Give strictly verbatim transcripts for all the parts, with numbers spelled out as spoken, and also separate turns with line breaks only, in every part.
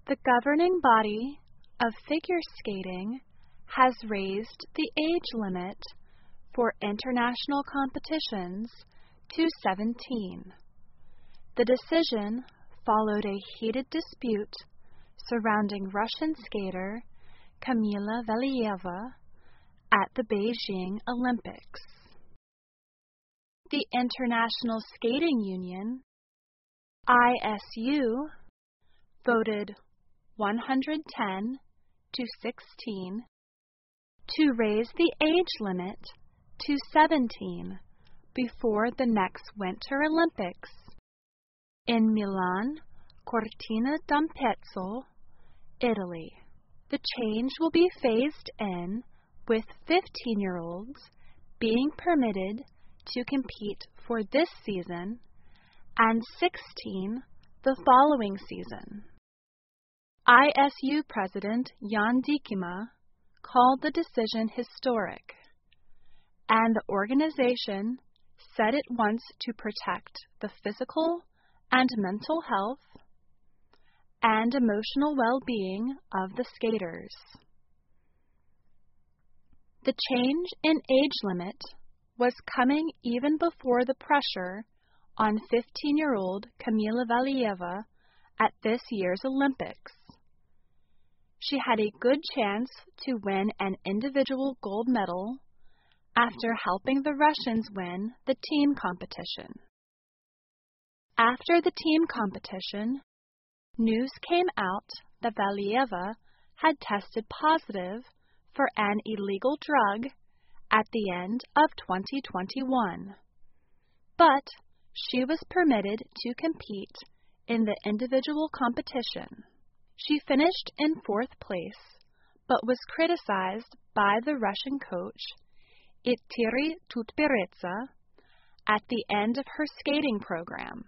The governing body of figure skating has raised the age limit for international competitions to seventeen. The decision followed a heated dispute surrounding Russian skater Kamila Valieva at the Beijing Olympics. The International Skating Union, I S U, voted one hundred ten to sixteen to raise the age limit to seventeen before the next Winter Olympics in Milan, Cortina d'Ampezzo, Italy. The change will be phased in, with fifteen-year-olds being permitted to compete for this season and sixteen the following season. I S U President Jan Dykema called the decision historic, and the organization said it wants to protect the physical and mental health and emotional well-being of the skaters. The change in age limit was coming even before the pressure on fifteen-year-old Kamila Valieva at this year's Olympics. She had a good chance to win an individual gold medal after helping the Russians win the team competition. After the team competition, news came out that Valieva had tested positive for an illegal drug at the end of twenty twenty-one, but she was permitted to compete in the individual competition. She finished in fourth place, but was criticized by the Russian coach, Etteri Tutberidze, at the end of her skating program.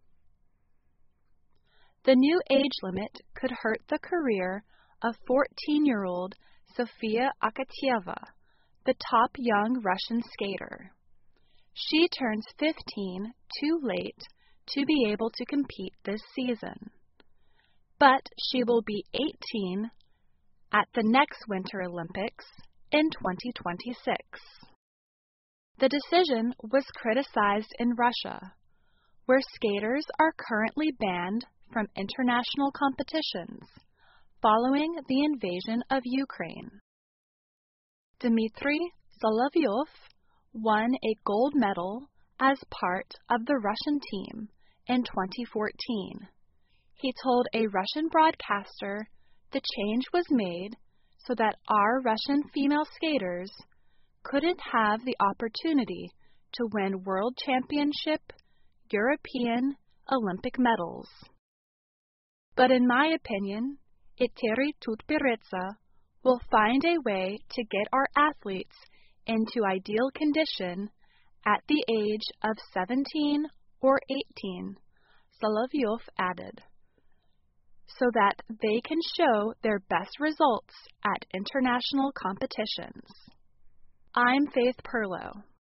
The new age limit could hurt the career of fourteen-year-old Sofia Akatieva, the top young Russian skater. She turns fifteen too late to be able to compete this season, but she will be eighteen at the next Winter Olympics in twenty twenty-six. The decision was criticized in Russia, where skaters are currently banned from international competitions following the invasion of Ukraine. Dmitry Solovyov won a gold medal as part of the Russian team in twenty fourteen. He told a Russian broadcaster the change was made so that our Russian female skaters couldn't have the opportunity to win World Championship, European, Olympic medals. But in my opinion, Etteri Tutberidze will find a way to get our athletes into ideal condition at the age of seventeen or eighteen, Solovyov added, so that they can show their best results at international competitions. I'm Faith Perlow.